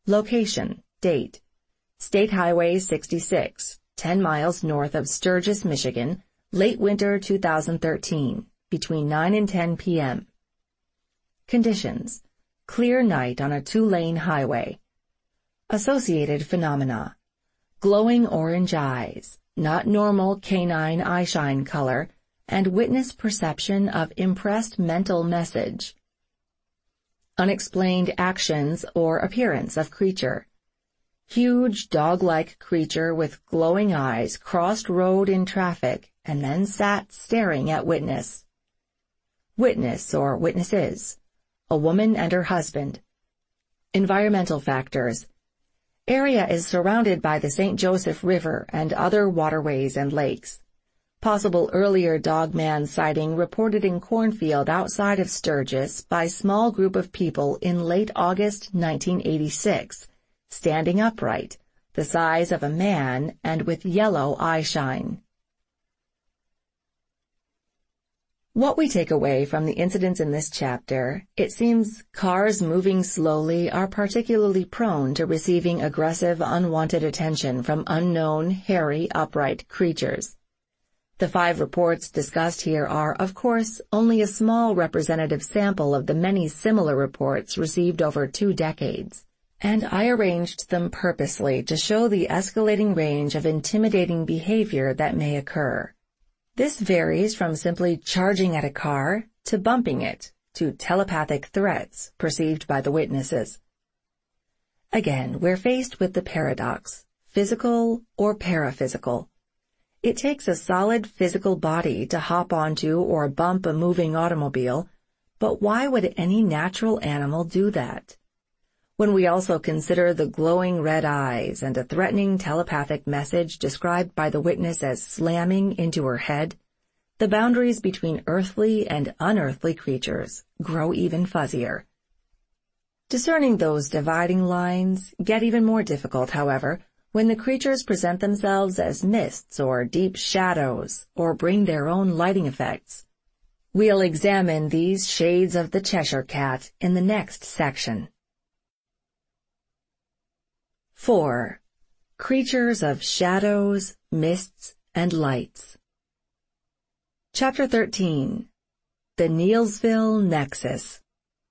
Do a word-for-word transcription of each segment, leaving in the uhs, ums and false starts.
Location, date, State Highway sixty-six, ten miles north of Sturgis, Michigan, late winter two thousand thirteen, between nine and ten p m Conditions, clear night on a two-lane highway. Associated phenomena, glowing orange eyes, not normal canine eyeshine color, and witness perception of impressed mental message. Unexplained actions or appearance of creature. Huge dog-like creature with glowing eyes crossed road in traffic and then sat staring at witness. Witness or witnesses, a woman and her husband. Environmental factors. Area is surrounded by the Saint Joseph River and other waterways and lakes. Possible earlier dogman sighting reported in cornfield outside of Sturgis by small group of people in late August nineteen eighty-six, standing upright, the size of a man and with yellow eyeshine. What we take away from the incidents in this chapter, it seems cars moving slowly are particularly prone to receiving aggressive, unwanted attention from unknown, hairy, upright creatures. The five reports discussed here are, of course, only a small representative sample of the many similar reports received over two decades, and I arranged them purposely to show the escalating range of intimidating behavior that may occur. This varies from simply charging at a car to bumping it to telepathic threats perceived by the witnesses. Again, we're faced with the paradox, physical or paraphysical. It takes a solid physical body to hop onto or bump a moving automobile, but why would any natural animal do that? When we also consider the glowing red eyes and a threatening telepathic message described by the witness as slamming into her head, the boundaries between earthly and unearthly creatures grow even fuzzier. Discerning those dividing lines get even more difficult, however, when the creatures present themselves as mists or deep shadows or bring their own lighting effects. We'll examine these shades of the Cheshire Cat in the next section. four. Creatures of shadows, mists, and lights. Chapter thirteen. The Neillsville Nexus.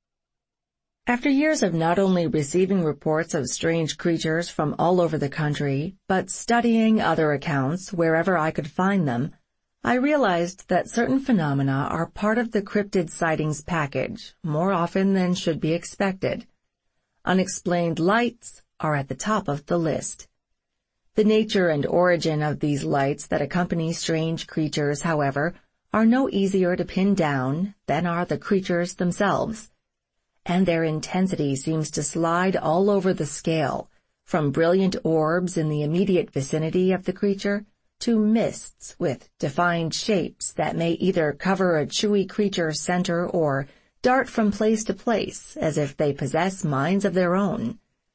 After years of not only receiving reports of strange creatures from all over the country, but studying other accounts wherever I could find them, I realized that certain phenomena are part of the cryptid sightings package more often than should be expected. Unexplained lights are at the top of the list. The nature and origin of these lights that accompany strange creatures, however, are no easier to pin down than are the creatures themselves, and their intensity seems to slide all over the scale, from brilliant orbs in the immediate vicinity of the creature to mists with defined shapes that may either cover a chewy creature's center or dart from place to place as if they possess minds of their own.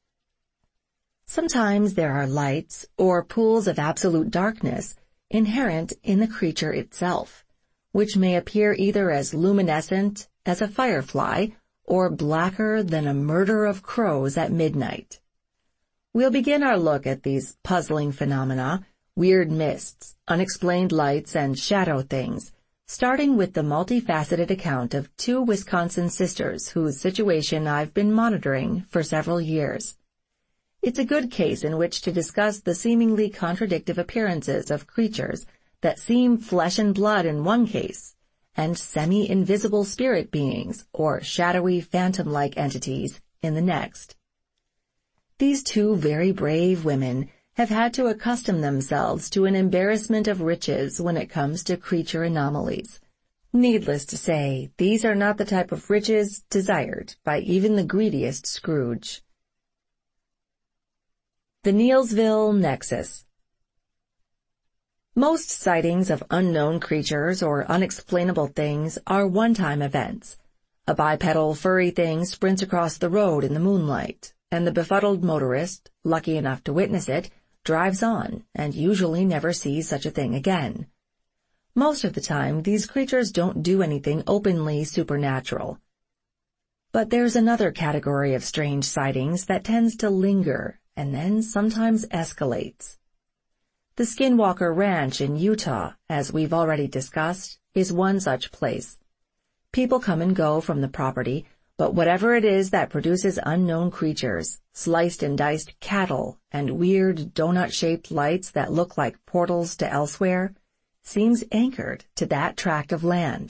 Sometimes there are lights or pools of absolute darkness inherent in the creature itself, which may appear either as luminescent as a firefly or blacker than a murder of crows at midnight. We'll begin our look at these puzzling phenomena, weird mists, unexplained lights, and shadow things, starting with the multifaceted account of two Wisconsin sisters whose situation I've been monitoring for several years. It's a good case in which to discuss the seemingly contradictive appearances of creatures that seem flesh and blood in one case, and semi-invisible spirit beings or shadowy phantom-like entities in the next. These two very brave women have had to accustom themselves to an embarrassment of riches when it comes to creature anomalies. Needless to say, these are not the type of riches desired by even the greediest Scrooge. The Neillsville Nexus. Most sightings of unknown creatures or unexplainable things are one-time events. A bipedal furry thing sprints across the road in the moonlight, and the befuddled motorist, lucky enough to witness it, drives on and usually never sees such a thing again. Most of the time, these creatures don't do anything openly supernatural. But there's another category of strange sightings that tends to linger and then sometimes escalates. The Skinwalker Ranch in Utah, as we've already discussed, is one such place. People come and go from the property, but whatever it is that produces unknown creatures, sliced and diced cattle, and weird donut-shaped lights that look like portals to elsewhere, seems anchored to that tract of land.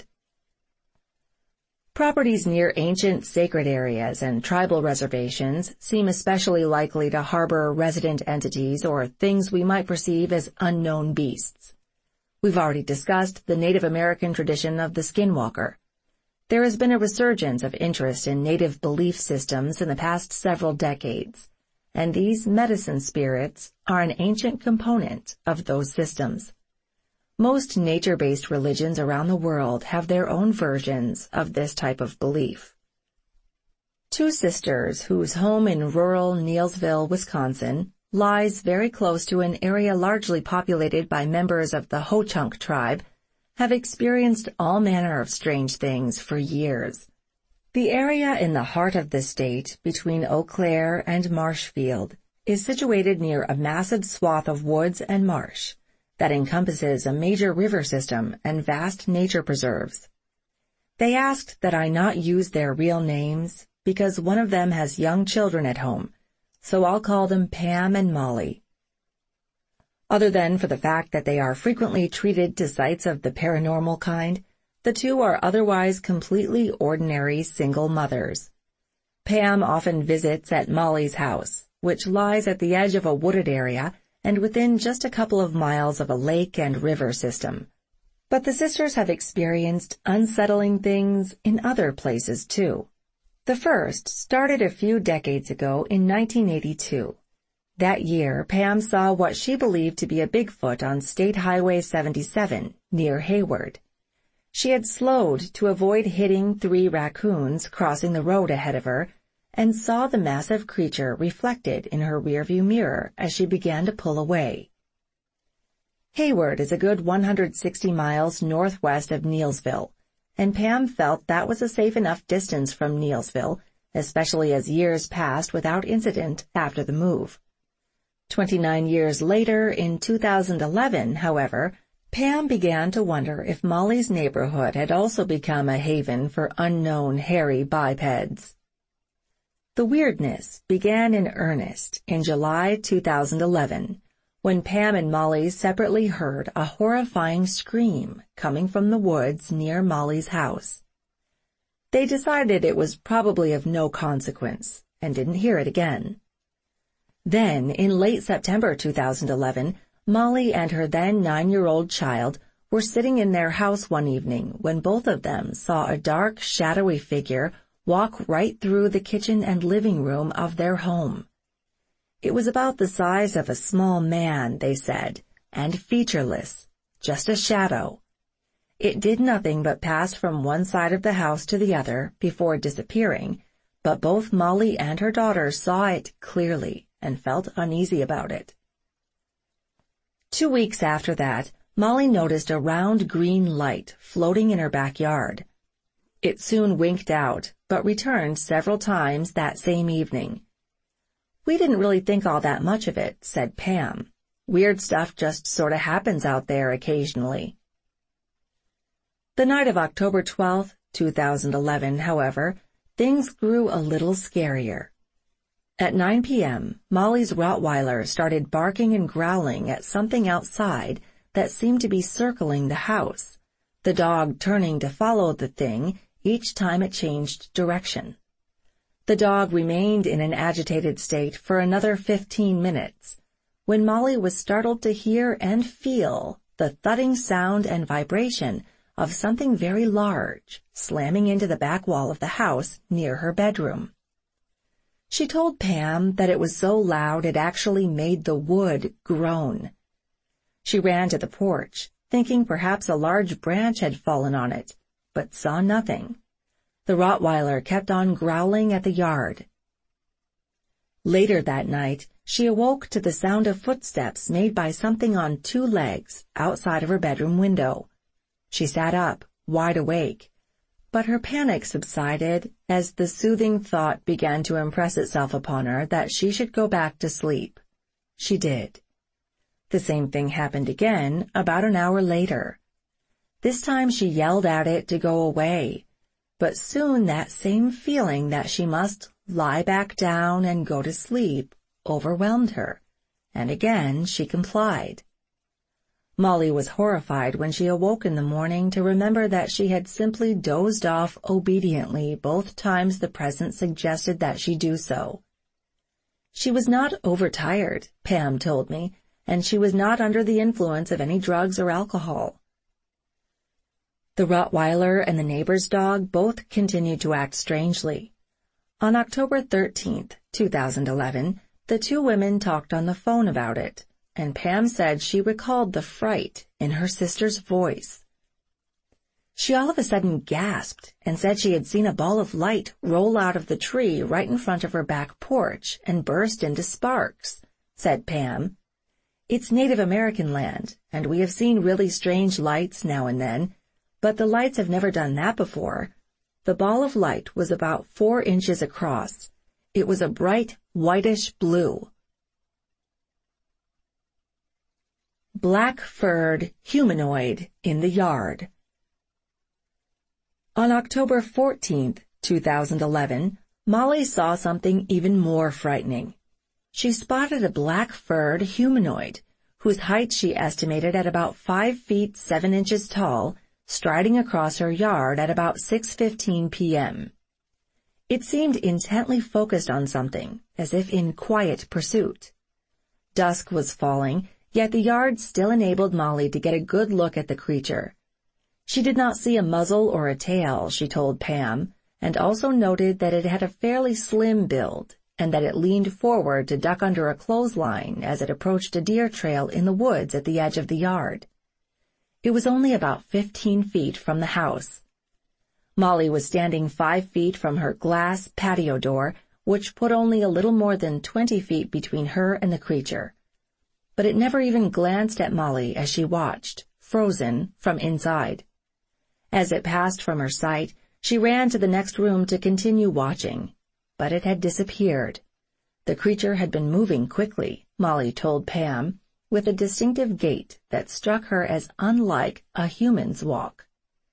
Properties near ancient sacred areas and tribal reservations seem especially likely to harbor resident entities or things we might perceive as unknown beasts. We've already discussed the Native American tradition of the Skinwalker. There has been a resurgence of interest in Native belief systems in the past several decades, and these medicine spirits are an ancient component of those systems. Most nature-based religions around the world have their own versions of this type of belief. Two sisters whose home in rural Neilsville, Wisconsin, lies very close to an area largely populated by members of the Ho-Chunk tribe, have experienced all manner of strange things for years. The area in the heart of the state, between Eau Claire and Marshfield, is situated near a massive swath of woods and marsh that encompasses a major river system and vast nature preserves. They asked that I not use their real names because one of them has young children at home, so I'll call them Pam and Molly. Other than for the fact that they are frequently treated to sights of the paranormal kind, the two are otherwise completely ordinary single mothers. Pam often visits at Molly's house, which lies at the edge of a wooded area and within just a couple of miles of a lake and river system. But the sisters have experienced unsettling things in other places too. The first started a few decades ago in nineteen eighty-two. That year, Pam saw what she believed to be a Bigfoot on State Highway seventy-seven, near Hayward. She had slowed to avoid hitting three raccoons crossing the road ahead of her, and saw the massive creature reflected in her rearview mirror as she began to pull away. Hayward is a good one hundred sixty miles northwest of Neilsville, and Pam felt that was a safe enough distance from Neilsville, especially as years passed without incident after the move. Twenty-nine years later, in two thousand eleven, however, Pam began to wonder if Molly's neighborhood had also become a haven for unknown hairy bipeds. The weirdness began in earnest in July two thousand eleven, when Pam and Molly separately heard a horrifying scream coming from the woods near Molly's house. They decided it was probably of no consequence and didn't hear it again. Then, in late September two thousand eleven, Molly and her then nine-year-old child were sitting in their house one evening when both of them saw a dark, shadowy figure walk right through the kitchen and living room of their home. It was about the size of a small man, they said, and featureless, just a shadow. It did nothing but pass from one side of the house to the other before disappearing, but both Molly and her daughter saw it clearly and felt uneasy about it. Two weeks after that, Molly noticed a round green light floating in her backyard. It soon winked out, but returned several times that same evening. "We didn't really think all that much of it," said Pam. "Weird stuff just sort of happens out there occasionally." The night of October twelfth, two thousand eleven, however, things grew a little scarier. At nine p.m., Molly's Rottweiler started barking and growling at something outside that seemed to be circling the house, the dog turning to follow the thing each time it changed direction. The dog remained in an agitated state for another fifteen minutes, when Molly was startled to hear and feel the thudding sound and vibration of something very large slamming into the back wall of the house near her bedroom. She told Pam that it was so loud it actually made the wood groan. She ran to the porch, thinking perhaps a large branch had fallen on it, but saw nothing. The Rottweiler kept on growling at the yard. Later that night, she awoke to the sound of footsteps made by something on two legs outside of her bedroom window. She sat up, wide awake, but her panic subsided as the soothing thought began to impress itself upon her that she should go back to sleep. She did. The same thing happened again about an hour later. This time she yelled at it to go away, but soon that same feeling that she must lie back down and go to sleep overwhelmed her, and again she complied. Molly was horrified when she awoke in the morning to remember that she had simply dozed off obediently both times the presence suggested that she do so. She was not overtired, Pam told me, and she was not under the influence of any drugs or alcohol. The Rottweiler and the neighbor's dog both continued to act strangely. On October thirteenth, two thousand eleven, the two women talked on the phone about it, and Pam said she recalled the fright in her sister's voice. She all of a sudden gasped and said she had seen a ball of light roll out of the tree right in front of her back porch and burst into sparks, said Pam. It's Native American land, and we have seen really strange lights now and then, but the lights have never done that before. The ball of light was about four inches across. It was a bright whitish blue. Black-furred humanoid in the yard. On October fourteenth, two thousand eleven, Molly saw something even more frightening. She spotted a black-furred humanoid, whose height she estimated at about five feet seven inches tall, striding across her yard at about six fifteen p.m. It seemed intently focused on something, as if in quiet pursuit. Dusk was falling, yet the yard still enabled Molly to get a good look at the creature. She did not see a muzzle or a tail, she told Pam, and also noted that it had a fairly slim build, and that it leaned forward to duck under a clothesline as it approached a deer trail in the woods at the edge of the yard. It was only about fifteen feet from the house. Molly was standing five feet from her glass patio door, which put only a little more than twenty feet between her and the creature. But it never even glanced at Molly as she watched, frozen, from inside. As it passed from her sight, she ran to the next room to continue watching, but it had disappeared. The creature had been moving quickly, Molly told Pam, with a distinctive gait that struck her as unlike a human's walk.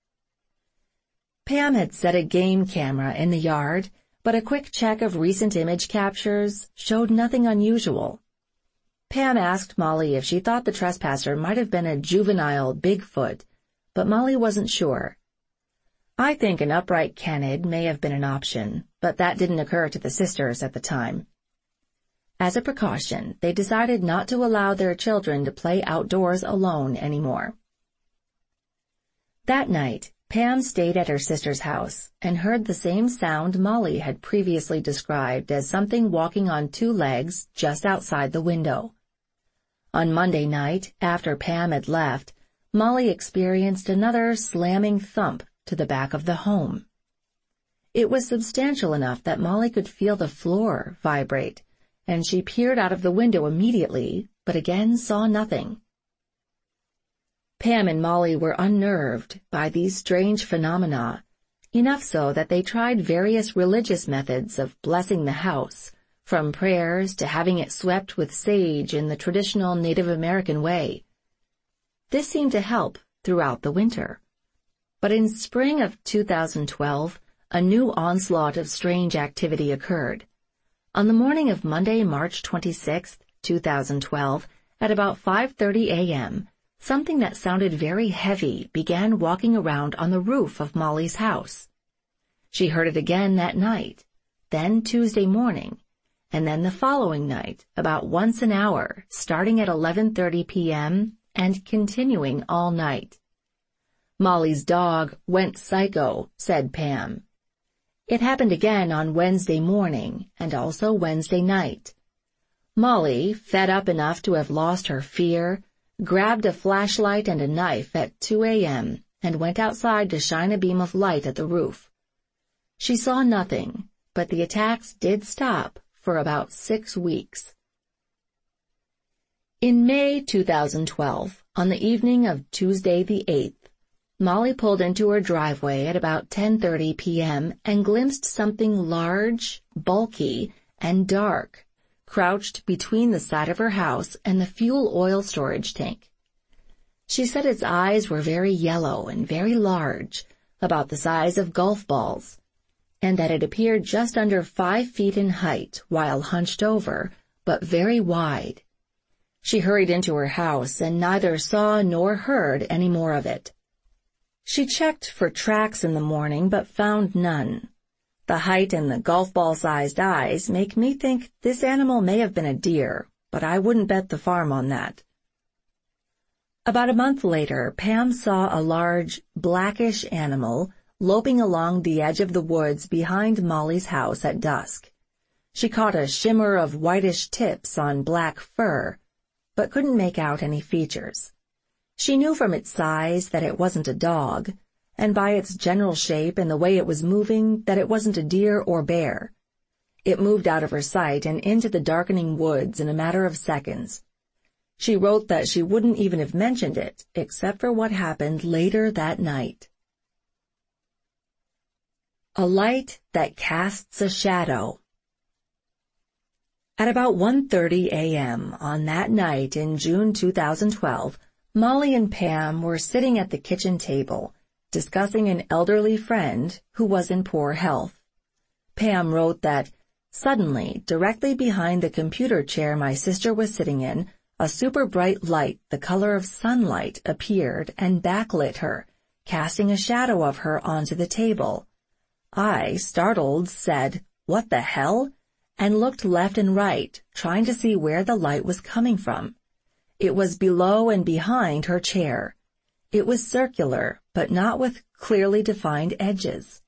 Pam had set a game camera in the yard, but a quick check of recent image captures showed nothing unusual. Pam asked Molly if she thought the trespasser might have been a juvenile Bigfoot, but Molly wasn't sure. I think an upright canid may have been an option, but that didn't occur to the sisters at the time. As a precaution, they decided not to allow their children to play outdoors alone anymore. That night, Pam stayed at her sister's house and heard the same sound Molly had previously described as something walking on two legs just outside the window. On Monday night, after Pam had left, Molly experienced another slamming thump to the back of the home. It was substantial enough that Molly could feel the floor vibrate, and she peered out of the window immediately, but again saw nothing. Pam and Molly were unnerved by these strange phenomena, enough so that they tried various religious methods of blessing the house, from prayers to having it swept with sage in the traditional Native American way. This seemed to help throughout the winter. But in spring of two thousand twelve, a new onslaught of strange activity occurred. On the morning of Monday, March twenty-sixth, two thousand twelve, at about five thirty a.m., something that sounded very heavy began walking around on the roof of Molly's house. She heard it again that night, then Tuesday morning, and then the following night, about once an hour, starting at eleven thirty p.m. and continuing all night. Molly's dog went psycho, said Pam. It happened again on Wednesday morning and also Wednesday night. Molly, fed up enough to have lost her fear, grabbed a flashlight and a knife at two a.m. and went outside to shine a beam of light at the roof. She saw nothing, but the attacks did stop for about six weeks. In May two thousand twelve, on the evening of Tuesday the eighth, Molly pulled into her driveway at about ten thirty p.m. and glimpsed something large, bulky, and dark, crouched between the side of her house and the fuel oil storage tank. She said its eyes were very yellow and very large, about the size of golf balls, and that it appeared just under five feet in height while hunched over, but very wide. She hurried into her house and neither saw nor heard any more of it. She checked for tracks in the morning but found none. The height and the golf ball-sized eyes make me think this animal may have been a deer, but I wouldn't bet the farm on that. About a month later, Pam saw a large, blackish animal loping along the edge of the woods behind Molly's house at dusk. She caught a shimmer of whitish tips on black fur, but couldn't make out any features. She knew from its size that it wasn't a dog, and by its general shape and the way it was moving that it wasn't a deer or bear. It moved out of her sight and into the darkening woods in a matter of seconds. She wrote that she wouldn't even have mentioned it, except for what happened later that night. A light that casts a shadow. At about one thirty a.m. on that night in June two thousand twelve, Molly and Pam were sitting at the kitchen table, discussing an elderly friend who was in poor health. Pam wrote that, suddenly, directly behind the computer chair my sister was sitting in, a super bright light the color of sunlight appeared and backlit her, casting a shadow of her onto the table. I, startled, said, "What the hell?" and looked left and right, trying to see where the light was coming from. It was below and behind her chair. It was circular, but not with clearly defined edges.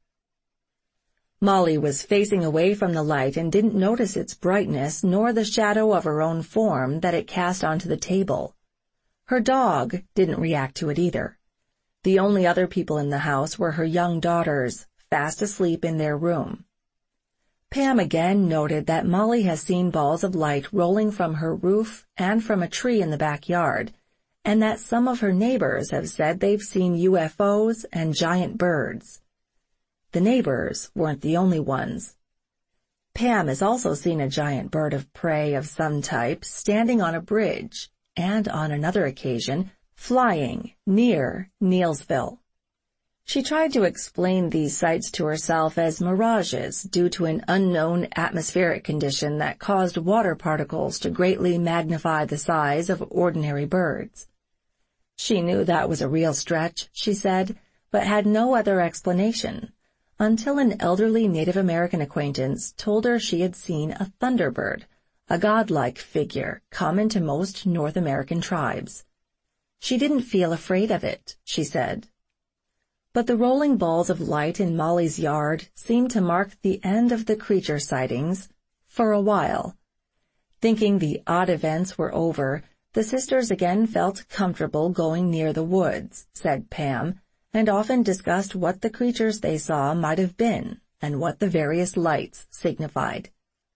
Molly was facing away from the light and didn't notice its brightness nor the shadow of her own form that it cast onto the table. Her dog didn't react to it either. The only other people in the house were her young daughters, fast asleep in their room. Pam again noted that Molly has seen balls of light rolling from her roof and from a tree in the backyard, and that some of her neighbors have said they've seen U F Os and giant birds. The neighbors weren't the only ones. Pam has also seen a giant bird of prey of some type standing on a bridge, and on another occasion, flying near Neilsville. She tried to explain these sights to herself as mirages due to an unknown atmospheric condition that caused water particles to greatly magnify the size of ordinary birds. She knew that was a real stretch, she said, but had no other explanation, until an elderly Native American acquaintance told her she had seen a thunderbird, a godlike figure common to most North American tribes. She didn't feel afraid of it, she said. But the rolling balls of light in Molly's yard seemed to mark the end of the creature sightings, for a while. Thinking the odd events were over, the sisters again felt comfortable going near the woods, said Pam, and often discussed what the creatures they saw might have been and what the various lights signified.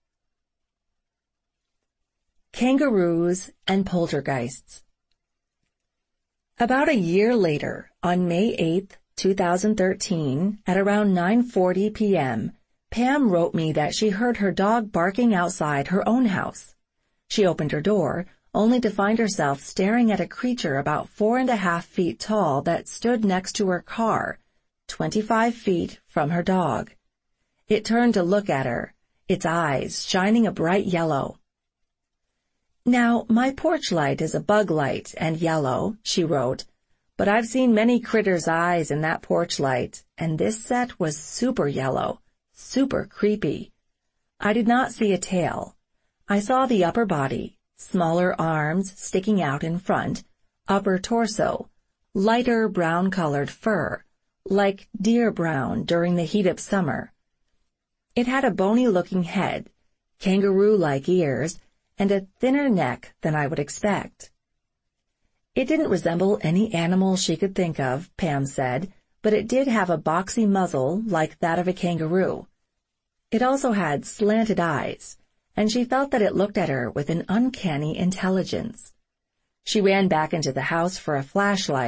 Kangaroos and poltergeists. About a year later, on May eighth, two thousand thirteen, at around nine forty p.m., Pam wrote me that she heard her dog barking outside her own house. She opened her door, only to find herself staring at a creature about four and a half feet tall that stood next to her car, twenty-five feet from her dog. It turned to look at her, its eyes shining a bright yellow. "Now, my porch light is a bug light and yellow," she wrote, "but I've seen many critters' eyes in that porch light, and this set was super yellow, super creepy. I did not see a tail. I saw the upper body, smaller arms sticking out in front, upper torso, lighter brown-colored fur, like deer brown during the heat of summer. It had a bony-looking head, kangaroo-like ears, and a thinner neck than I would expect. It didn't resemble any animal she could think of," Pam said, "but it did have a boxy muzzle like that of a kangaroo. It also had slanted eyes, and she felt that it looked at her with an uncanny intelligence." She ran back into the house for a flashlight,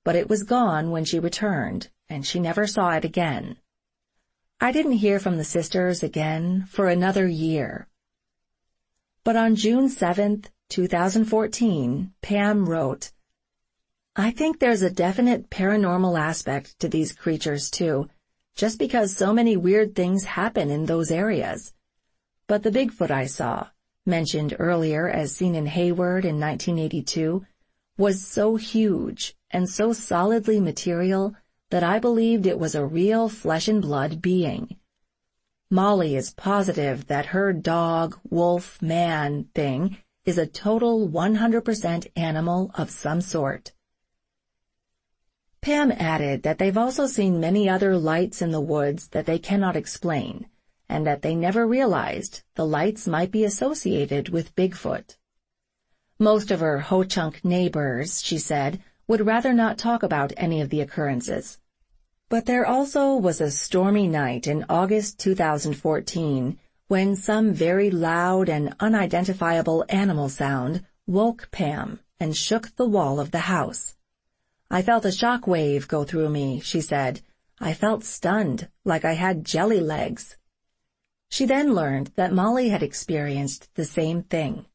but it was gone when she returned, and she never saw it again. I didn't hear from the sisters again for another year. But on June seventh, two thousand fourteen, Pam wrote, "I think there's a definite paranormal aspect to these creatures, too, just because so many weird things happen in those areas. But the Bigfoot I saw, mentioned earlier as seen in Hayward in nineteen eighty-two, was so huge and so solidly material that I believed it was a real flesh-and-blood being. Molly is positive that her dog, wolf, man thing is a total one hundred percent animal of some sort." Pam added that they've also seen many other lights in the woods that they cannot explain, and that they never realized the lights might be associated with Bigfoot. Most of her Ho-Chunk neighbors, she said, would rather not talk about any of the occurrences. But there also was a stormy night in August two thousand fourteen when some very loud and unidentifiable animal sound woke Pam and shook the wall of the house. "I felt a shock wave go through me," she said. "I felt stunned, like I had jelly legs." She then learned that Molly had experienced the same thing.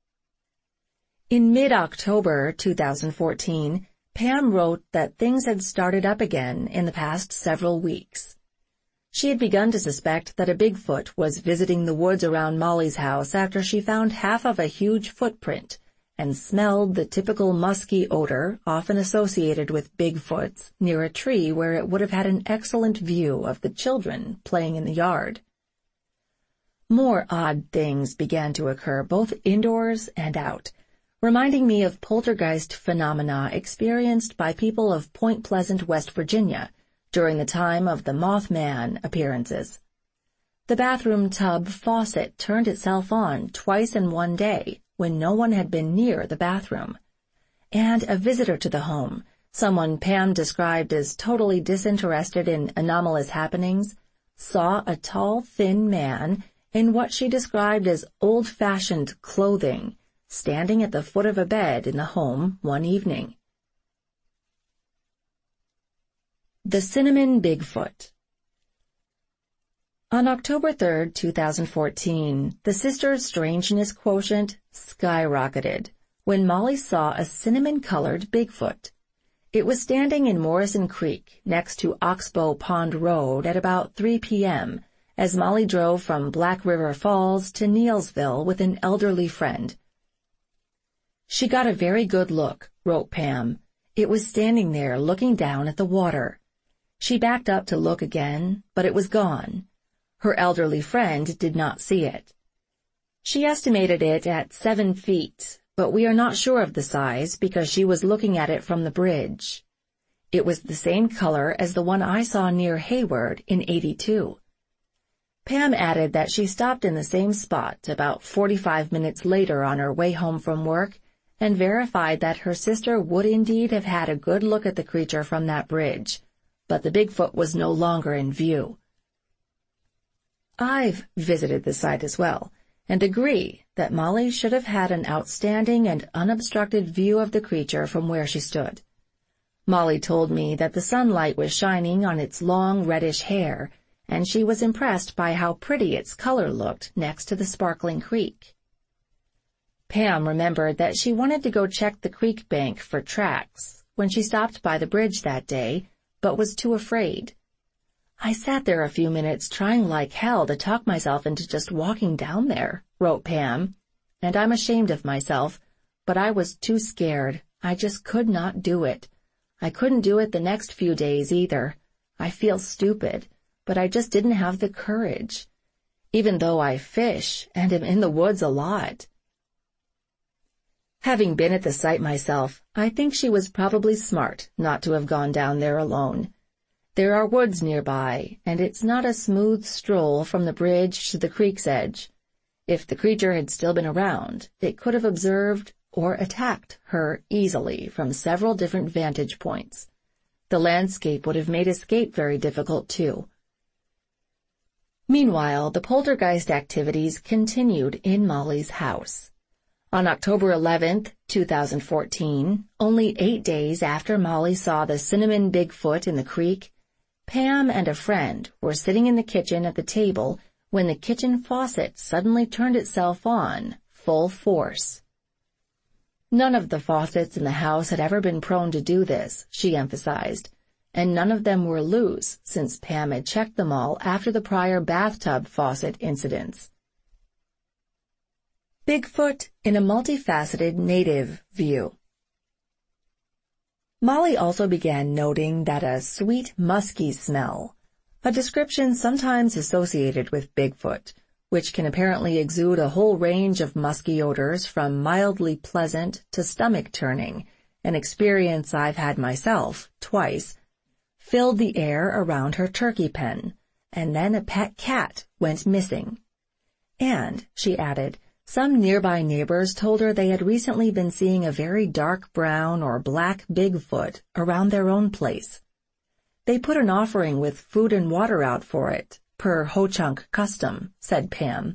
In mid-October two thousand fourteen, Pam wrote that things had started up again in the past several weeks. She had begun to suspect that a Bigfoot was visiting the woods around Molly's house after she found half of a huge footprint and smelled the typical musky odor often associated with Bigfoots near a tree where it would have had an excellent view of the children playing in the yard. More odd things began to occur both indoors and out, reminding me of poltergeist phenomena experienced by people of Point Pleasant, West Virginia, during the time of the Mothman appearances. The bathroom tub faucet turned itself on twice in one day when no one had been near the bathroom. And a visitor to the home, someone Pam described as totally disinterested in anomalous happenings, saw a tall, thin man in what she described as old-fashioned clothing, standing at the foot of a bed in the home one evening. The Cinnamon Bigfoot. On October third, two thousand fourteen, the sisters' strangeness quotient skyrocketed when Molly saw a cinnamon-colored Bigfoot. It was standing in Morrison Creek next to Oxbow Pond Road at about three p.m. as Molly drove from Black River Falls to Neelsville with an elderly friend. "She got a very good look," wrote Pam. "It was standing there looking down at the water. She backed up to look again, but it was gone. Her elderly friend did not see it. She estimated it at seven feet, but we are not sure of the size because she was looking at it from the bridge. It was the same color as the one I saw near Hayward in eighty-two. Pam added that she stopped in the same spot about forty-five minutes later on her way home from work and verified that her sister would indeed have had a good look at the creature from that bridge, but the Bigfoot was no longer in view. I've visited the site as well, and agree that Molly should have had an outstanding and unobstructed view of the creature from where she stood. Molly told me that the sunlight was shining on its long reddish hair, and she was impressed by how pretty its color looked next to the sparkling creek. Pam remembered that she wanted to go check the creek bank for tracks when she stopped by the bridge that day, but was too afraid. "I sat there a few minutes trying like hell to talk myself into just walking down there," wrote Pam, "and I'm ashamed of myself, but I was too scared. I just could not do it. I couldn't do it the next few days either. I feel stupid, but I just didn't have the courage, even though I fish and am in the woods a lot." Having been at the site myself, I think she was probably smart not to have gone down there alone. There are woods nearby, and it's not a smooth stroll from the bridge to the creek's edge. If the creature had still been around, it could have observed or attacked her easily from several different vantage points. The landscape would have made escape very difficult, too. Meanwhile, the poltergeist activities continued in Molly's house. On October eleventh, two thousand fourteen, only eight days after Molly saw the cinnamon Bigfoot in the creek, Pam and a friend were sitting in the kitchen at the table when the kitchen faucet suddenly turned itself on, full force. None of the faucets in the house had ever been prone to do this, she emphasized, and none of them were loose since Pam had checked them all after the prior bathtub faucet incidents. Bigfoot in a multifaceted native view. Molly also began noting that a sweet, musky smell, a description sometimes associated with Bigfoot, which can apparently exude a whole range of musky odors from mildly pleasant to stomach-turning, an experience I've had myself, twice, filled the air around her turkey pen, and then a pet cat went missing. And, she added, some nearby neighbors told her they had recently been seeing a very dark brown or black Bigfoot around their own place. They put an offering with food and water out for it, per Ho-Chunk custom, said Pam.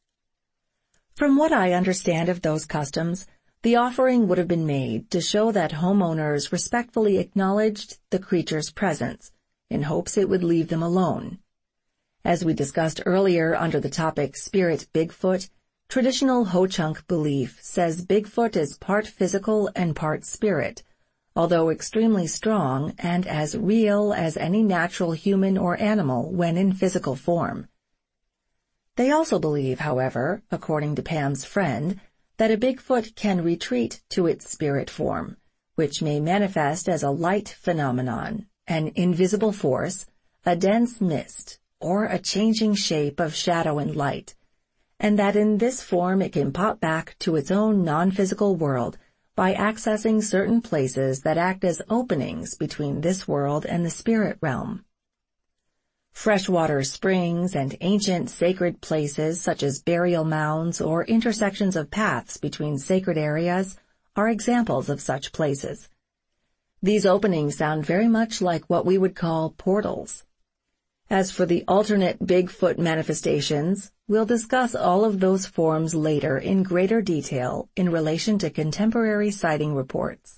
From what I understand of those customs, the offering would have been made to show that homeowners respectfully acknowledged the creature's presence, in hopes it would leave them alone. As we discussed earlier under the topic Spirit Bigfoot, traditional Ho-Chunk belief says Bigfoot is part physical and part spirit, although extremely strong and as real as any natural human or animal when in physical form. They also believe, however, according to Pam's friend, that a Bigfoot can retreat to its spirit form, which may manifest as a light phenomenon, an invisible force, a dense mist, or a changing shape of shadow and light, and that in this form it can pop back to its own non-physical world by accessing certain places that act as openings between this world and the spirit realm. Freshwater springs and ancient sacred places such as burial mounds or intersections of paths between sacred areas are examples of such places. These openings sound very much like what we would call portals. As for the alternate Bigfoot manifestations, we'll discuss all of those forms later in greater detail in relation to contemporary sighting reports.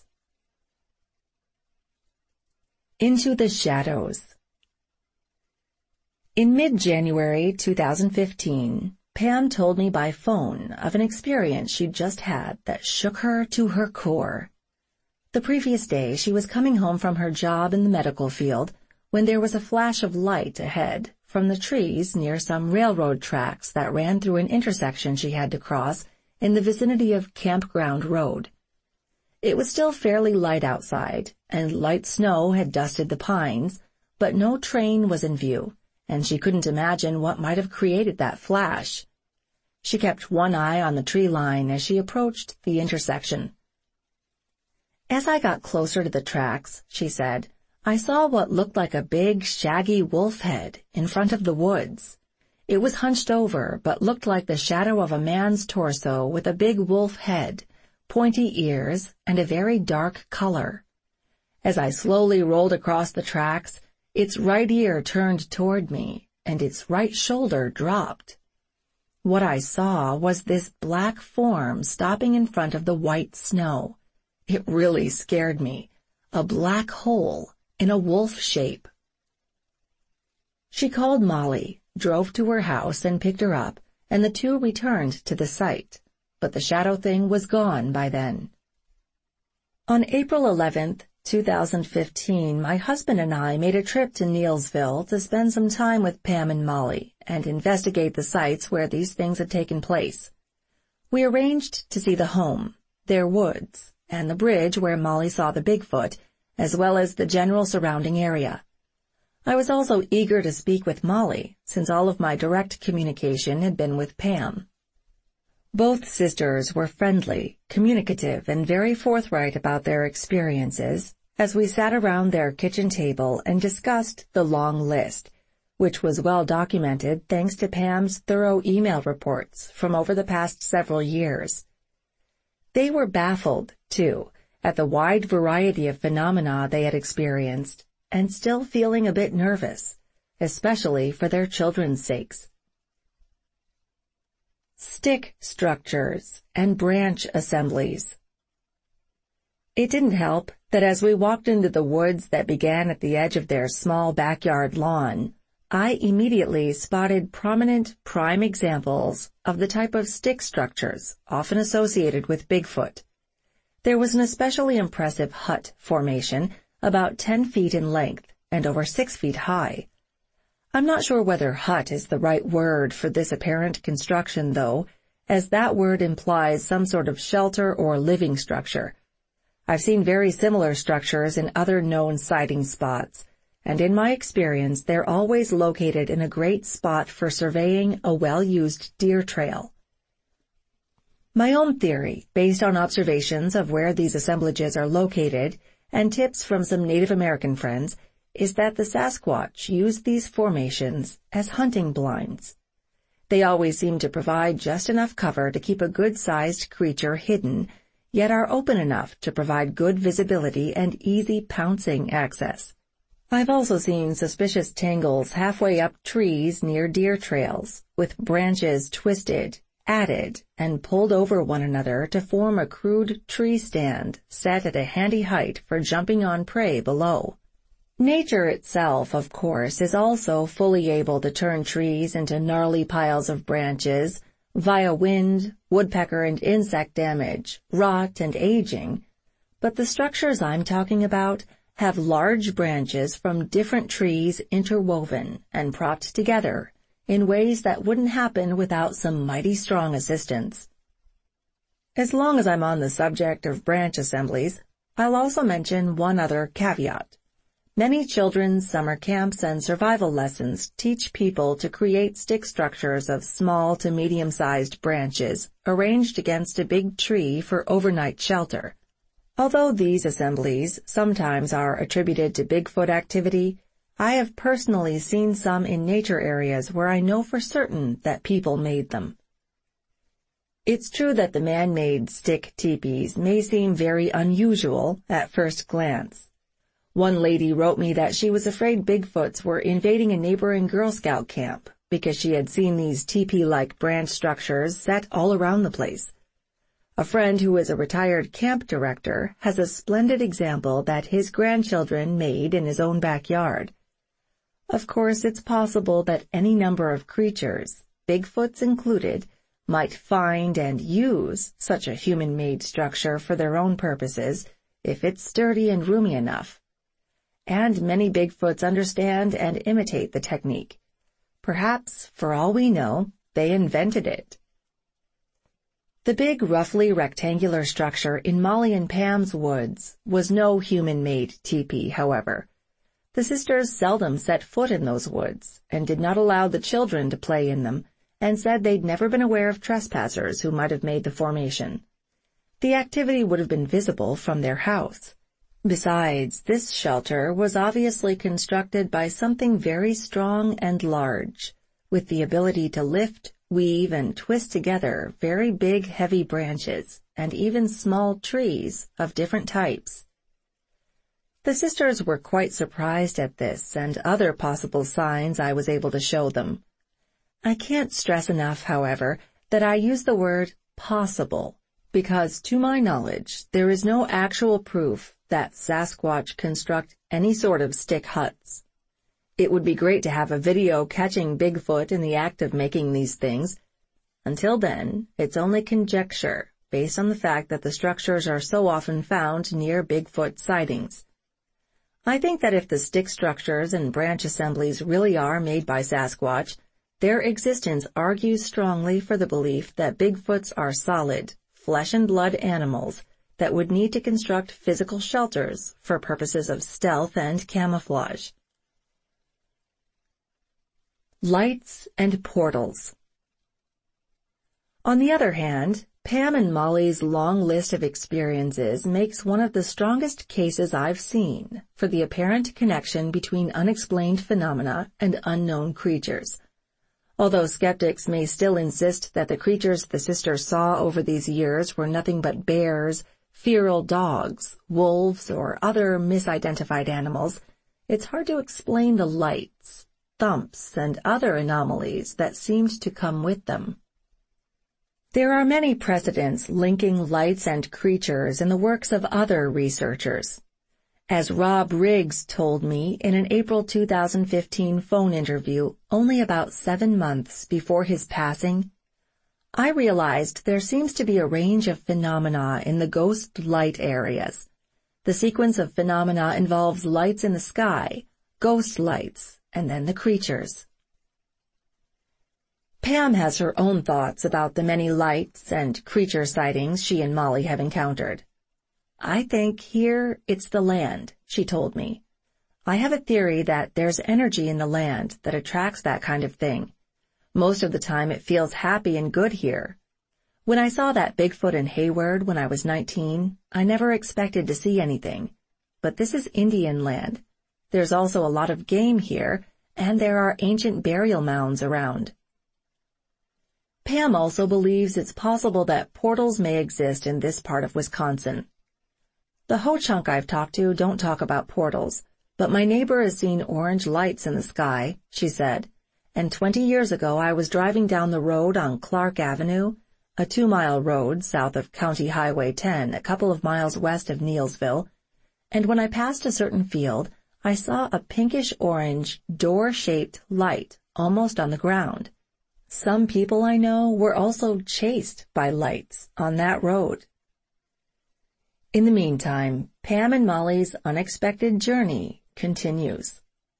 Into the shadows. In mid-January two thousand fifteen, Pam told me by phone of an experience she'd just had that shook her to her core. The previous day, she was coming home from her job in the medical field when there was a flash of light ahead from the trees near some railroad tracks that ran through an intersection she had to cross in the vicinity of Campground Road. It was still fairly light outside, and light snow had dusted the pines, but no train was in view, and she couldn't imagine what might have created that flash. She kept one eye on the tree line as she approached the intersection. As I got closer to the tracks, she said, I saw what looked like a big, shaggy wolf head in front of the woods. It was hunched over, but looked like the shadow of a man's torso with a big wolf head, pointy ears, and a very dark color. As I slowly rolled across the tracks, its right ear turned toward me, and its right shoulder dropped. What I saw was this black form stopping in front of the white snow. It really scared me. A black hole in a wolf shape. She called Molly, drove to her house and picked her up, and the two returned to the site, but the shadow thing was gone by then. On April eleventh, two thousand fifteen, my husband and I made a trip to Neelsville to spend some time with Pam and Molly and investigate the sites where these things had taken place. We arranged to see the home, their woods, and the bridge where Molly saw the Bigfoot, as well as the general surrounding area. I was also eager to speak with Molly, since all of my direct communication had been with Pam. Both sisters were friendly, communicative, and very forthright about their experiences as we sat around their kitchen table and discussed the long list, which was well documented thanks to Pam's thorough email reports from over the past several years. They were baffled, too, at the wide variety of phenomena they had experienced, and still feeling a bit nervous, especially for their children's sakes. Stick structures and branch assemblies. It didn't help that as we walked into the woods that began at the edge of their small backyard lawn, I immediately spotted prominent prime examples of the type of stick structures often associated with Bigfoot. There was an especially impressive hut formation about ten feet in length and over six feet high. I'm not sure whether hut is the right word for this apparent construction, though, as that word implies some sort of shelter or living structure. I've seen very similar structures in other known sighting spots, and in my experience, they're always located in a great spot for surveying a well-used deer trail. My own theory, based on observations of where these assemblages are located and tips from some Native American friends, is that the Sasquatch used these formations as hunting blinds. They always seem to provide just enough cover to keep a good-sized creature hidden, yet are open enough to provide good visibility and easy pouncing access. I've also seen suspicious tangles halfway up trees near deer trails, with branches twisted, added, and pulled over one another to form a crude tree stand set at a handy height for jumping on prey below. Nature itself, of course, is also fully able to turn trees into gnarly piles of branches via wind, woodpecker and insect damage, rot and aging, but the structures I'm talking about have large branches from different trees interwoven and propped together in ways that wouldn't happen without some mighty strong assistance. As long as I'm on the subject of branch assemblies, I'll also mention one other caveat. Many children's summer camps and survival lessons teach people to create stick structures of small to medium-sized branches arranged against a big tree for overnight shelter. Although these assemblies sometimes are attributed to Bigfoot activity, I have personally seen some in nature areas where I know for certain that people made them. It's true that the man-made stick teepees may seem very unusual at first glance. One lady wrote me that she was afraid Bigfoots were invading a neighboring Girl Scout camp because she had seen these teepee-like branch structures set all around the place. A friend who is a retired camp director has a splendid example that his grandchildren made in his own backyard. Of course, it's possible that any number of creatures, Bigfoots included, might find and use such a human-made structure for their own purposes if it's sturdy and roomy enough. And many Bigfoots understand and imitate the technique. Perhaps, for all we know, they invented it. The big, roughly rectangular structure in Molly and Pam's woods was no human-made teepee, however. The sisters seldom set foot in those woods and did not allow the children to play in them, and said they'd never been aware of trespassers who might have made the formation. The activity would have been visible from their house. Besides, this shelter was obviously constructed by something very strong and large, with the ability to lift, weave, and twist together very big, heavy branches, and even small trees of different types. The sisters were quite surprised at this and other possible signs I was able to show them. I can't stress enough, however, that I use the word possible, because to my knowledge, there is no actual proof that Sasquatch construct any sort of stick huts. It would be great to have a video catching Bigfoot in the act of making these things. Until then, it's only conjecture, based on the fact that the structures are so often found near Bigfoot sightings. I think that if the stick structures and branch assemblies really are made by Sasquatch, their existence argues strongly for the belief that Bigfoots are solid, flesh-and-blood animals that would need to construct physical shelters for purposes of stealth and camouflage. Lights and portals. On the other hand, Pam and Molly's long list of experiences makes one of the strongest cases I've seen for the apparent connection between unexplained phenomena and unknown creatures. Although skeptics may still insist that the creatures the sisters saw over these years were nothing but bears, feral dogs, wolves, or other misidentified animals, it's hard to explain the lights, thumps, and other anomalies that seemed to come with them. There are many precedents linking lights and creatures in the works of other researchers. As Rob Riggs told me in an April two thousand fifteen phone interview only about seven months before his passing, I realized there seems to be a range of phenomena in the ghost light areas. The sequence of phenomena involves lights in the sky, ghost lights, and then the creatures. Pam has her own thoughts about the many lights and creature sightings she and Molly have encountered. I think here it's the land, she told me. I have a theory that there's energy in the land that attracts that kind of thing. Most of the time it feels happy and good here. When I saw that Bigfoot in Hayward when I was nineteen, I never expected to see anything. But this is Indian land. There's also a lot of game here, and there are ancient burial mounds around. Pam also believes it's possible that portals may exist in this part of Wisconsin. The Ho-Chunk I've talked to don't talk about portals, but my neighbor has seen orange lights in the sky, she said, and twenty years ago I was driving down the road on Clark Avenue, a two-mile road south of County Highway ten, a couple of miles west of Neillsville, and when I passed a certain field, I saw a pinkish-orange, door-shaped light almost on the ground. Some people I know were also chased by lights on that road. In the meantime, Pam and Molly's unexpected journey continues.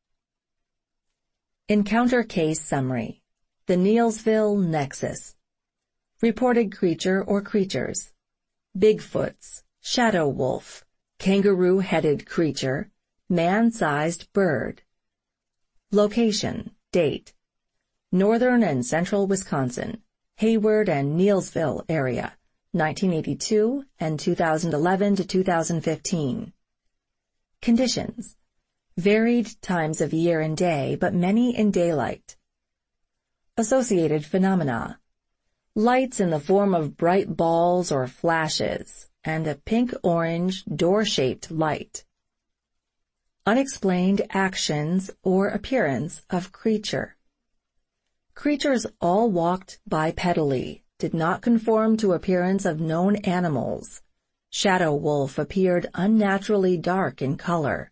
Encounter Case Summary. The Neillsville Nexus. Reported creature or creatures. Bigfoots, shadow wolf, kangaroo-headed creature, man-sized bird. Location, date. Northern and central Wisconsin, Hayward and Neillsville area, nineteen eighty-two and two thousand eleven to two thousand fifteen. Conditions. Varied times of year and day, but many in daylight. Associated phenomena. Lights in the form of bright balls or flashes, and a pink-orange, door-shaped light. Unexplained actions or appearance of creature. Creatures all walked bipedally, did not conform to appearance of known animals. Shadow wolf appeared unnaturally dark in color.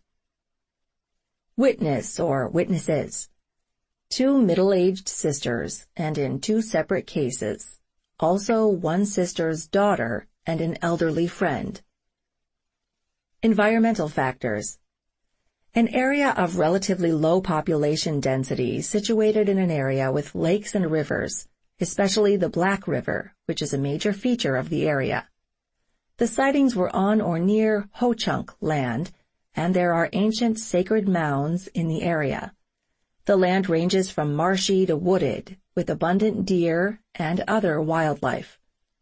Witness or witnesses. Two middle-aged sisters, and in two separate cases. Also one sister's daughter and an elderly friend. Environmental factors. An area of relatively low population density situated in an area with lakes and rivers, especially the Black River, which is a major feature of the area. The sightings were on or near Ho-Chunk land, and there are ancient sacred mounds in the area. The land ranges from marshy to wooded, with abundant deer and other wildlife.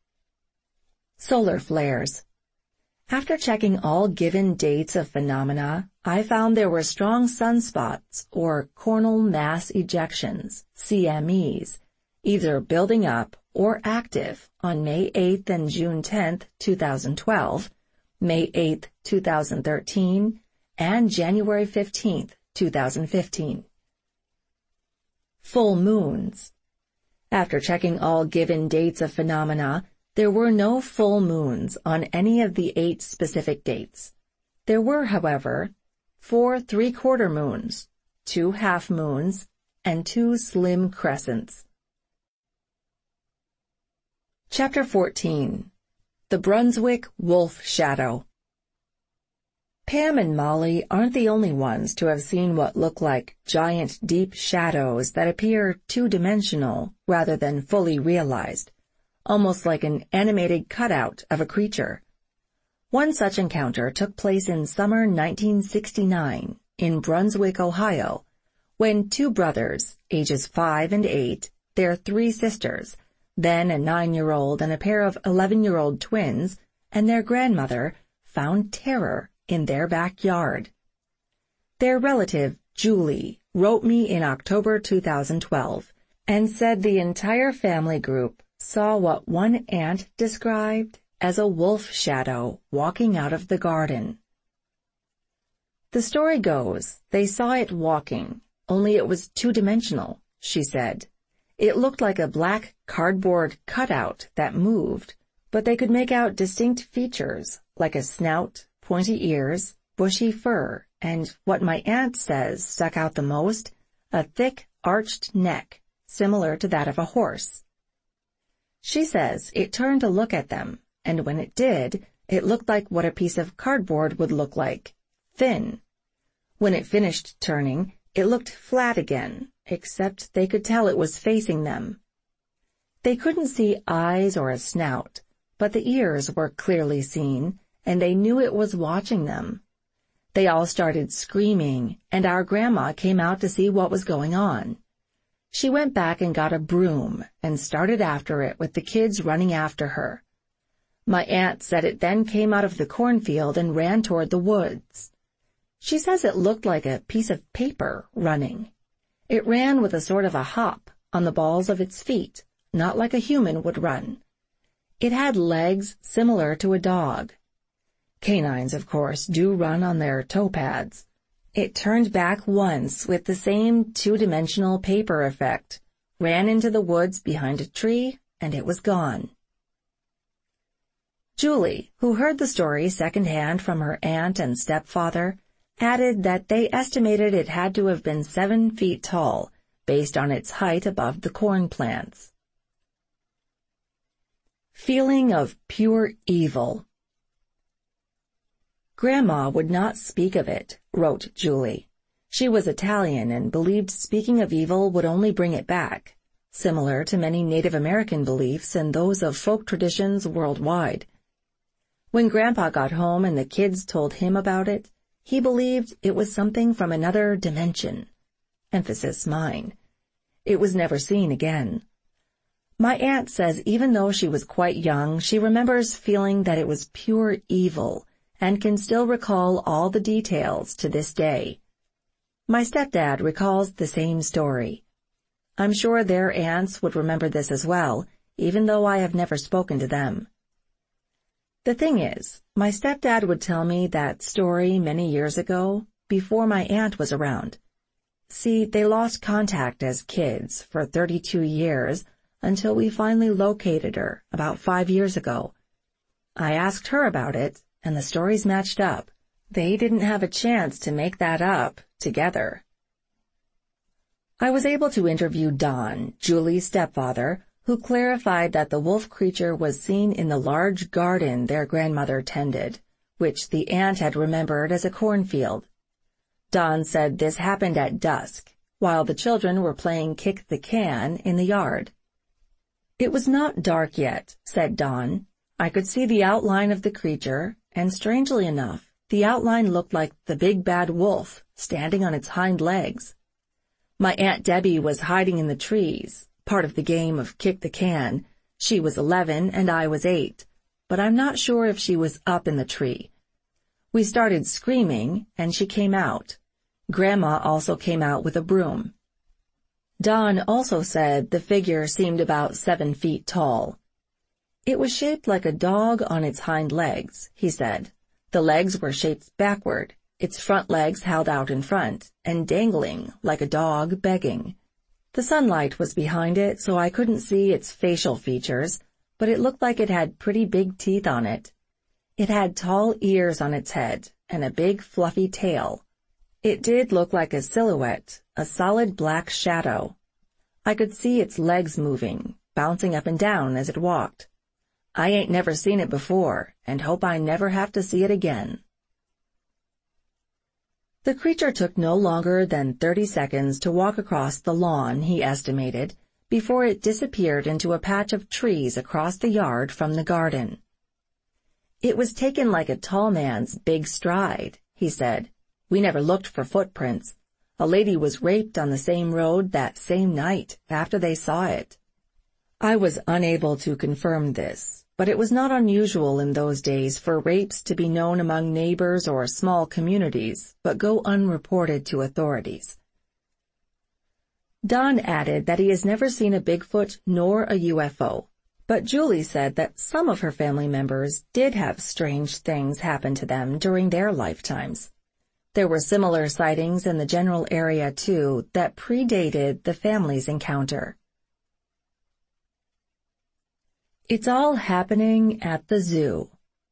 Solar flares. After checking all given dates of phenomena, I found there were strong sunspots or coronal mass ejections, C M Es, either building up or active on May eighth and June tenth, two thousand twelve, May eighth, two thousand thirteen, and January fifteenth, two thousand fifteen. Full moons. After checking all given dates of phenomena, there were no full moons on any of the eight specific dates. There were, however, four three-quarter moons, two half moons, and two slim crescents. Chapter fourteen. The Brunswick Wolf Shadow. Pam and Molly aren't the only ones to have seen what look like giant deep shadows that appear two-dimensional rather than fully realized, almost like an animated cutout of a creature. One such encounter took place in summer nineteen sixty-nine in Brunswick, Ohio, when two brothers, ages five and eight, their three sisters, then a nine-year-old and a pair of eleven-year-old twins, and their grandmother found terror in their backyard. Their relative, Julie, wrote me in October two thousand twelve and said the entire family group saw what one aunt described as a wolf shadow walking out of the garden. The story goes they saw it walking, only it was two-dimensional, she said. It looked like a black cardboard cutout that moved, but they could make out distinct features like a snout, pointy ears, bushy fur, and what my aunt says stuck out the most, a thick, arched neck, similar to that of a horse. She says it turned to look at them, and when it did, it looked like what a piece of cardboard would look like, thin. When it finished turning, it looked flat again, except they could tell it was facing them. They couldn't see eyes or a snout, but the ears were clearly seen, and they knew it was watching them. They all started screaming, and our grandma came out to see what was going on. She went back and got a broom and started after it with the kids running after her. My aunt said it then came out of the cornfield and ran toward the woods. She says it looked like a piece of paper running. It ran with a sort of a hop on the balls of its feet, not like a human would run. It had legs similar to a dog. Canines, of course, do run on their toe pads. It turned back once with the same two-dimensional paper effect, ran into the woods behind a tree, and it was gone. Julie, who heard the story secondhand from her aunt and stepfather, added that they estimated it had to have been seven feet tall, based on its height above the corn plants. Feeling of pure evil. Grandma would not speak of it, wrote Julie. She was Italian and believed speaking of evil would only bring it back, similar to many Native American beliefs and those of folk traditions worldwide. When Grandpa got home and the kids told him about it, he believed it was something from another dimension. Emphasis mine. It was never seen again. My aunt says even though she was quite young, she remembers feeling that it was pure evil and can still recall all the details to this day. My stepdad recalls the same story. I'm sure their aunts would remember this as well, even though I have never spoken to them. The thing is, my stepdad would tell me that story many years ago, before my aunt was around. See, they lost contact as kids for thirty-two years until we finally located her about five years ago. I asked her about it, and the stories matched up. They didn't have a chance to make that up together. I was able to interview Don, Julie's stepfather, who clarified that the wolf creature was seen in the large garden their grandmother tended, which the aunt had remembered as a cornfield. Don said this happened at dusk, while the children were playing kick the can in the yard. It was not dark yet, said Don. I could see the outline of the creature, and strangely enough, the outline looked like the big bad wolf standing on its hind legs. My Aunt Debbie was hiding in the trees, part of the game of kick the can. She was eleven and I was eight, but I'm not sure if she was up in the tree. We started screaming, and she came out. Grandma also came out with a broom. Don also said the figure seemed about seven feet tall. It was shaped like a dog on its hind legs, he said. The legs were shaped backward, its front legs held out in front, and dangling like a dog begging. The sunlight was behind it, so I couldn't see its facial features, but it looked like it had pretty big teeth on it. It had tall ears on its head, and a big fluffy tail. It did look like a silhouette, a solid black shadow. I could see its legs moving, bouncing up and down as it walked. I ain't never seen it before, and hope I never have to see it again. The creature took no longer than thirty seconds to walk across the lawn, he estimated, before it disappeared into a patch of trees across the yard from the garden. It was taken like a tall man's big stride, he said. We never looked for footprints. A lady was raped on the same road that same night after they saw it. I was unable to confirm this, but it was not unusual in those days for rapes to be known among neighbors or small communities, but go unreported to authorities. Don added that he has never seen a Bigfoot nor a U F O, but Julie said that some of her family members did have strange things happen to them during their lifetimes. There were similar sightings in the general area, too, that predated the family's encounter. It's all happening at the zoo.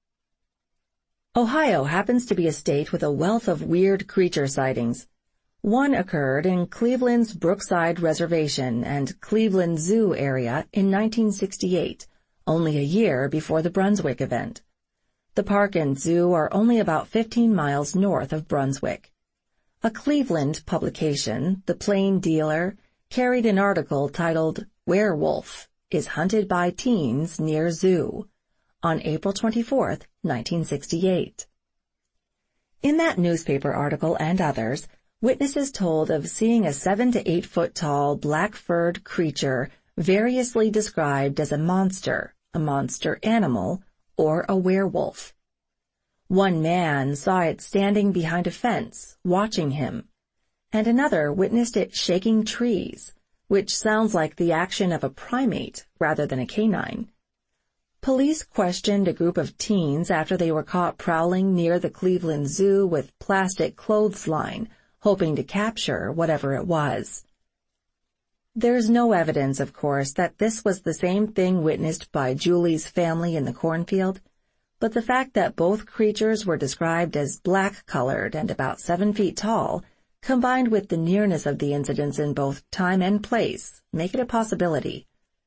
Ohio happens to be a state with a wealth of weird creature sightings. One occurred in Cleveland's Brookside Reservation and Cleveland Zoo area in nineteen sixty-eight, only a year before the Brunswick event. The park and zoo are only about fifteen miles north of Brunswick. A Cleveland publication, The Plain Dealer, carried an article titled "Werewolf is Hunted by Teens Near Zoo" on April twenty-fourth, nineteen sixty-eight. In that newspaper article and others, witnesses told of seeing a seven to eight foot tall black-furred creature variously described as a monster, a monster animal, or a werewolf. One man saw it standing behind a fence, watching him, and another witnessed it shaking trees, which sounds like the action of a primate rather than a canine. Police questioned a group of teens after they were caught prowling near the Cleveland Zoo with plastic clothesline, hoping to capture whatever it was. There's no evidence, of course, that this was the same thing witnessed by Julie's family in the cornfield, but the fact that both creatures were described as black-colored and about seven feet tall, combined with the nearness of the incidents in both time and place, make it a possibility.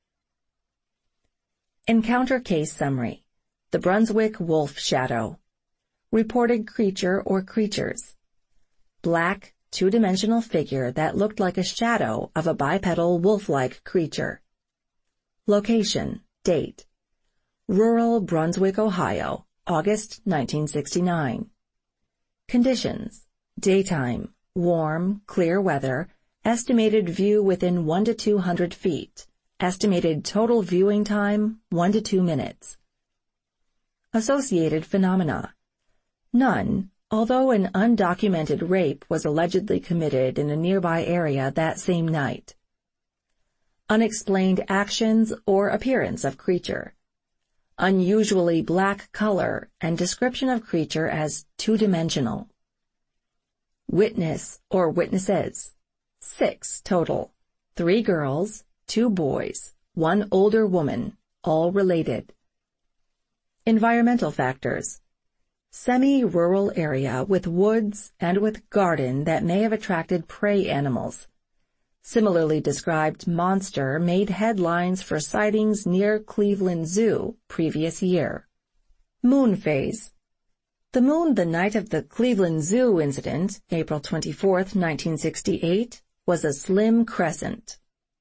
Encounter Case Summary. The Brunswick Wolf Shadow. Reported creature or creatures. Black, two-dimensional figure that looked like a shadow of a bipedal wolf-like creature. Location, date. Rural Brunswick, Ohio, August nineteen sixty-nine. Conditions, daytime, warm, clear weather, estimated view within one to two hundred feet. Estimated total viewing time, one to two minutes. Associated phenomena. None, although an undocumented rape was allegedly committed in a nearby area that same night. Unexplained actions or appearance of creature. Unusually black color and description of creature as two-dimensional. Witness or witnesses. Six total. Three girls, two boys, one older woman, all related. Environmental factors. Semi-rural area with woods and with garden that may have attracted prey animals. Similarly described monster made headlines for sightings near Cleveland Zoo previous year. Moon phase. The moon the night of the Cleveland Zoo incident, April twenty-fourth, nineteen sixty-eight, was a slim crescent.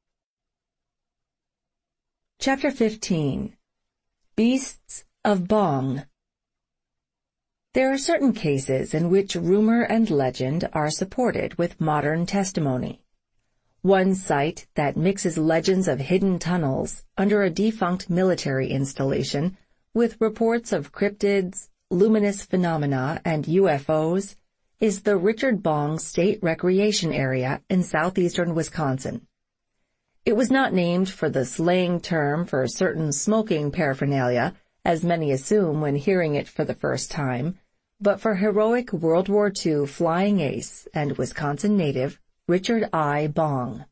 Chapter fifteen. Beasts of Bong. There are certain cases in which rumor and legend are supported with modern testimony. One site that mixes legends of hidden tunnels under a defunct military installation with reports of cryptids, luminous phenomena, and U F Os is the Richard Bong State Recreation Area in southeastern Wisconsin. It was not named for the slang term for certain smoking paraphernalia, as many assume when hearing it for the first time, but for heroic World War Two flying ace and Wisconsin native Richard I. Bong.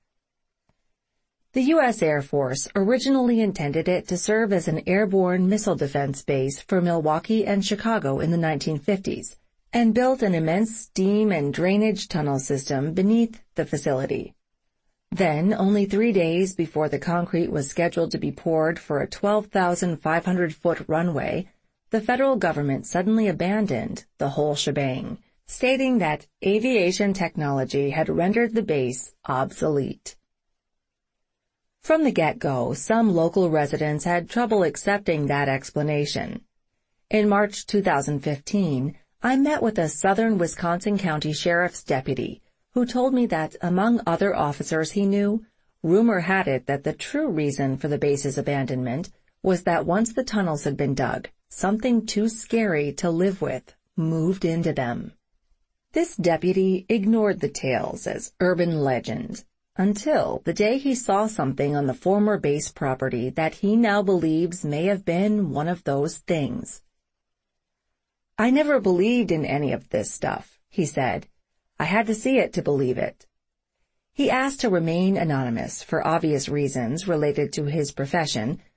The U S Air Force originally intended it to serve as an airborne missile defense base for Milwaukee and Chicago in the nineteen fifties, and built an immense steam and drainage tunnel system beneath the facility. Then, only three days before the concrete was scheduled to be poured for a twelve thousand five hundred foot runway, the federal government suddenly abandoned the whole shebang, stating that aviation technology had rendered the base obsolete. From the get-go, some local residents had trouble accepting that explanation. In March two thousand fifteen, I met with a southern Wisconsin County Sheriff's deputy who told me that, among other officers he knew, rumor had it that the true reason for the base's abandonment was that once the tunnels had been dug, something too scary to live with moved into them. This deputy ignored the tales as urban legend until the day he saw something on the former base property that he now believes may have been one of those things. "I never believed in any of this stuff," he said. "I had to see it to believe it." He asked to remain anonymous for obvious reasons related to his profession,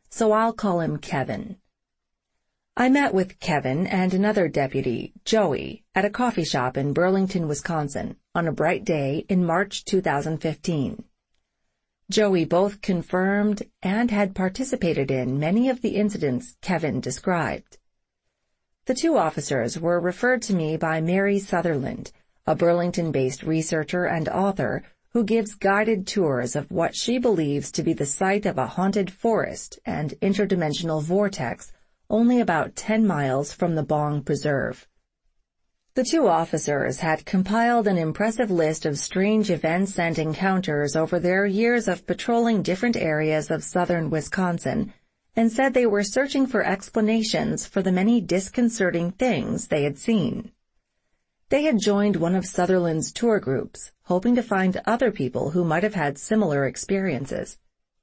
so I'll call him Kevin. I met with Kevin and another deputy, Joey, at a coffee shop in Burlington, Wisconsin, on a bright day in March two thousand fifteen. Joey both confirmed and had participated in many of the incidents Kevin described. The two officers were referred to me by Mary Sutherland, a Burlington-based researcher and author who gives guided tours of what she believes to be the site of a haunted forest and interdimensional vortex only about ten miles from the Bong Preserve. The two officers had compiled an impressive list of strange events and encounters over their years of patrolling different areas of southern Wisconsin, and said they were searching for explanations for the many disconcerting things they had seen. They had joined one of Sutherland's tour groups, hoping to find other people who might have had similar experiences.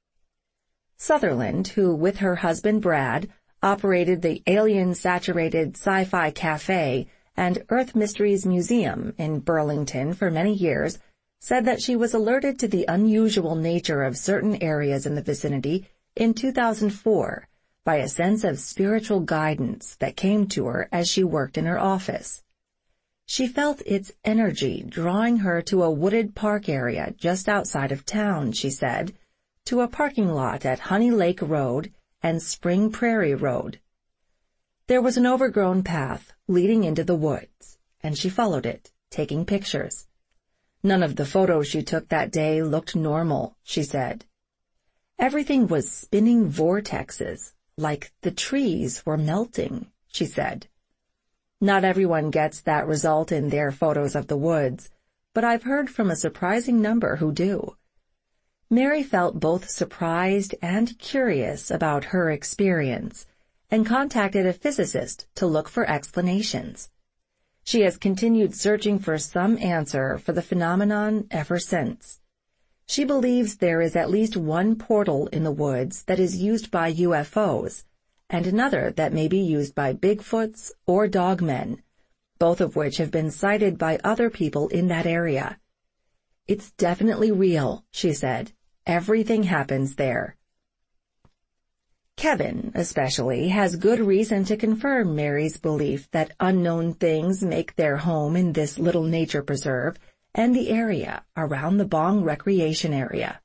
Sutherland, who with her husband Brad operated the alien-saturated Sci-Fi Cafe and Earth Mysteries Museum in Burlington for many years, said that she was alerted to the unusual nature of certain areas in the vicinity in two thousand four by a sense of spiritual guidance that came to her as she worked in her office. She felt its energy drawing her to a wooded park area just outside of town, she said, to a parking lot at Honey Lake Road and Spring Prairie Road. There was an overgrown path leading into the woods, and she followed it, taking pictures. None of the photos she took that day looked normal, she said. Everything was spinning vortexes, like the trees were melting, she said. Not everyone gets that result in their photos of the woods, but I've heard from a surprising number who do. Mary felt both surprised and curious about her experience and contacted a physicist to look for explanations. She has continued searching for some answer for the phenomenon ever since. She believes there is at least one portal in the woods that is used by U F Os, and another that may be used by Bigfoots or dogmen, both of which have been sighted by other people in that area. It's definitely real, she said. Everything happens there. Kevin, especially, has good reason to confirm Mary's belief that unknown things make their home in this little nature preserve and the area around the Bong Recreation Area.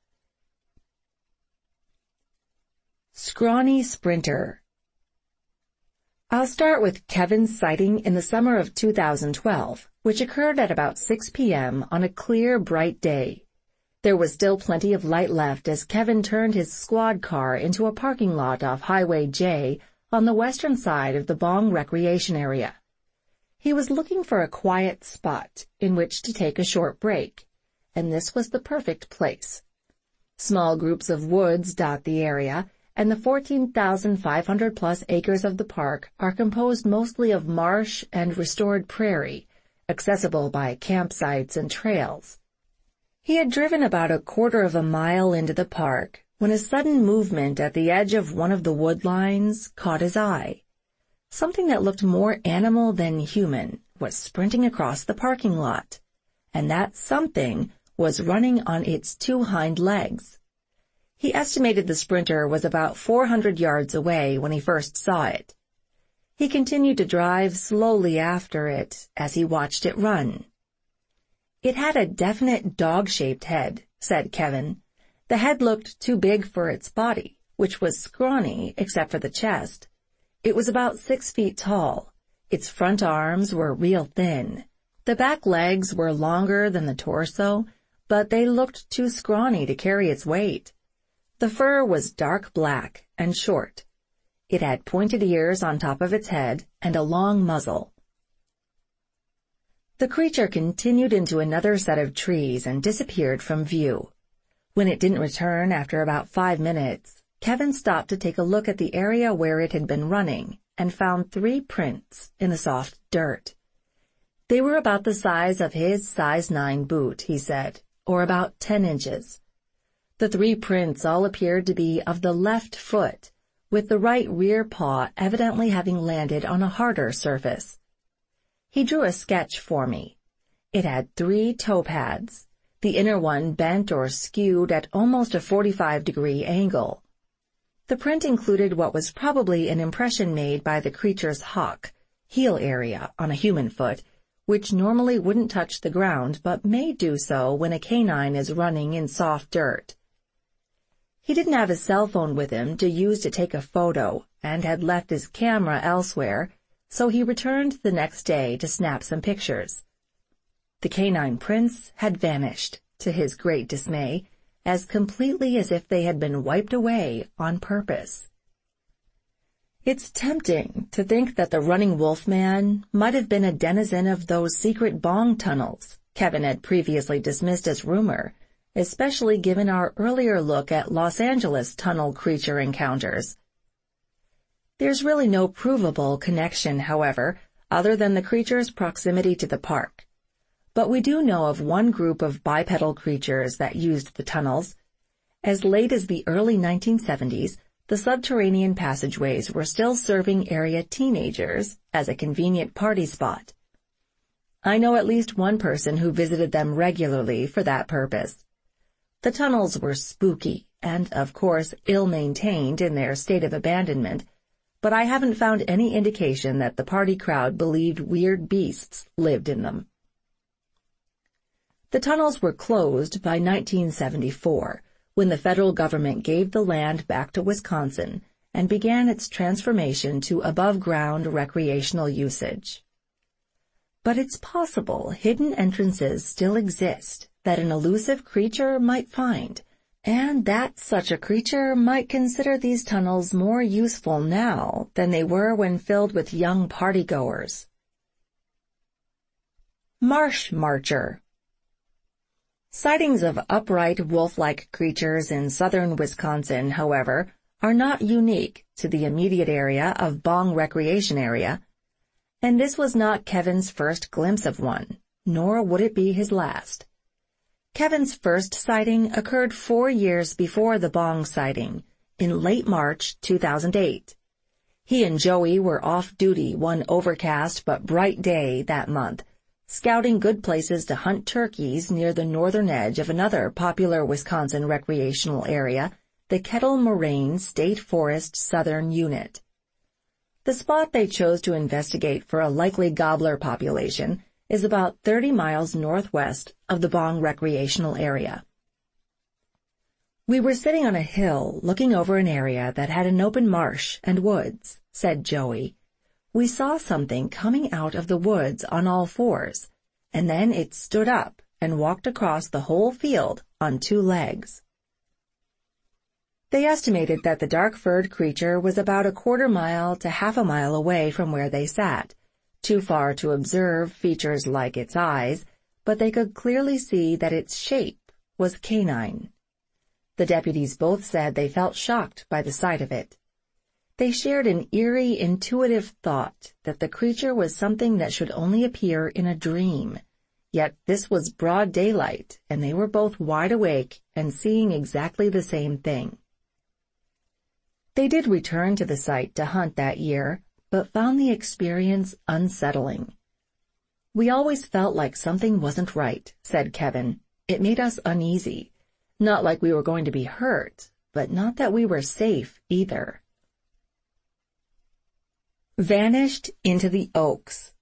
Scrawny Sprinter. I'll start with Kevin's sighting in the summer of two thousand twelve, which occurred at about six p.m. on a clear, bright day. There was still plenty of light left as Kevin turned his squad car into a parking lot off Highway J on the western side of the Bong Recreation Area. He was looking for a quiet spot in which to take a short break, and this was the perfect place. Small groups of woods dot the area, and the fourteen thousand five hundred plus acres of the park are composed mostly of marsh and restored prairie, accessible by campsites and trails. He had driven about a quarter of a mile into the park when a sudden movement at the edge of one of the wood lines caught his eye. Something that looked more animal than human was sprinting across the parking lot, and that something was running on its two hind legs. He estimated the sprinter was about four hundred yards away when he first saw it. He continued to drive slowly after it as he watched it run. It had a definite dog-shaped head, said Kevin. The head looked too big for its body, which was scrawny except for the chest. It was about six feet tall. Its front arms were real thin. The back legs were longer than the torso, but they looked too scrawny to carry its weight. The fur was dark black and short. It had pointed ears on top of its head and a long muzzle. The creature continued into another set of trees and disappeared from view. When it didn't return after about five minutes, Kevin stopped to take a look at the area where it had been running and found three prints in the soft dirt. They were about the size of his size nine boot, he said, or about ten inches. The three prints all appeared to be of the left foot, with the right rear paw evidently having landed on a harder surface. He drew a sketch for me. It had three toe pads, the inner one bent or skewed at almost a forty-five degree angle. The print included what was probably an impression made by the creature's hock, heel area, on a human foot, which normally wouldn't touch the ground but may do so when a canine is running in soft dirt. He didn't have his cell phone with him to use to take a photo and had left his camera elsewhere, so he returned the next day to snap some pictures. The canine prints had vanished, to his great dismay, as completely as if they had been wiped away on purpose. It's tempting to think that the running wolf man might have been a denizen of those secret bong tunnels Kevin had previously dismissed as rumor, especially given our earlier look at Los Angeles tunnel creature encounters. There's really no provable connection, however, other than the creature's proximity to the park. But we do know of one group of bipedal creatures that used the tunnels. As late as the early nineteen seventies, the subterranean passageways were still serving area teenagers as a convenient party spot. I know at least one person who visited them regularly for that purpose. The tunnels were spooky and, of course, ill-maintained in their state of abandonment, but I haven't found any indication that the party crowd believed weird beasts lived in them. The tunnels were closed by nineteen seventy-four, when the federal government gave the land back to Wisconsin and began its transformation to above-ground recreational usage. But it's possible hidden entrances still exist that an elusive creature might find, and that such a creature might consider these tunnels more useful now than they were when filled with young partygoers. Marsh Marcher. Sightings of upright wolf-like creatures in southern Wisconsin, however, are not unique to the immediate area of Bong Recreation Area, and this was not Kevin's first glimpse of one, nor would it be his last. Kevin's first sighting occurred four years before the Bong sighting, in late March two thousand eight. He and Joey were off duty one overcast but bright day that month, scouting good places to hunt turkeys near the northern edge of another popular Wisconsin recreational area, the Kettle Moraine State Forest Southern Unit. The spot they chose to investigate for a likely gobbler population is about thirty miles northwest of the Bong recreational area. "We were sitting on a hill looking over an area that had an open marsh and woods," said Joey. "We saw something coming out of the woods on all fours, and then it stood up and walked across the whole field on two legs." They estimated that the dark-furred creature was about a quarter mile to half a mile away from where they sat, too far to observe features like its eyes, but they could clearly see that its shape was canine. The deputies both said they felt shocked by the sight of it. They shared an eerie, intuitive thought that the creature was something that should only appear in a dream, yet this was broad daylight, and they were both wide awake and seeing exactly the same thing. They did return to the site to hunt that year, but found the experience unsettling. "We always felt like something wasn't right," said Kevin. "It made us uneasy. Not like we were going to be hurt, but not that we were safe either." Vanished into the Oaks.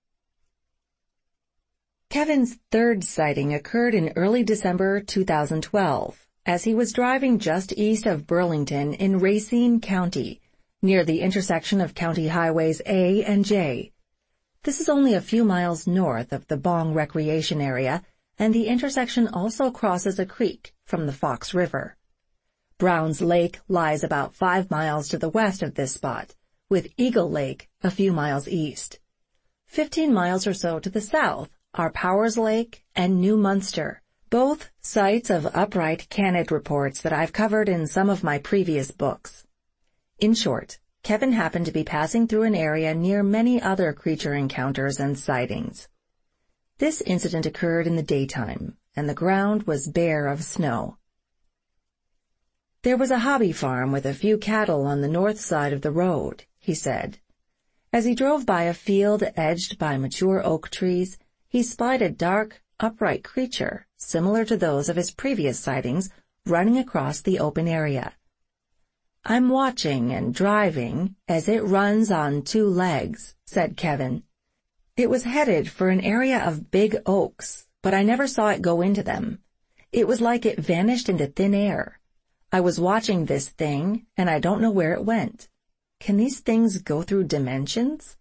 Kevin's third sighting occurred in early December two thousand twelve, as he was driving just east of Burlington in Racine County, near the intersection of County Highways A and J. This is only a few miles north of the Bong Recreation Area, and the intersection also crosses a creek from the Fox River. Browns Lake lies about five miles to the west of this spot, with Eagle Lake a few miles east. Fifteen miles or so to the south are Powers Lake and New Munster, both sites of upright canid reports that I've covered in some of my previous books. In short, Kevin happened to be passing through an area near many other creature encounters and sightings. This incident occurred in the daytime, and the ground was bare of snow. "There was a hobby farm with a few cattle on the north side of the road," he said. As he drove by a field edged by mature oak trees, he spied a dark, upright creature, similar to those of his previous sightings, running across the open area. I'm watching and driving as it runs on two legs, said Kevin. It was headed for an area of big oaks, but I never saw it go into them. It was like it vanished into thin air. I was watching this thing, and I don't know where it went. Can these things go through dimensions?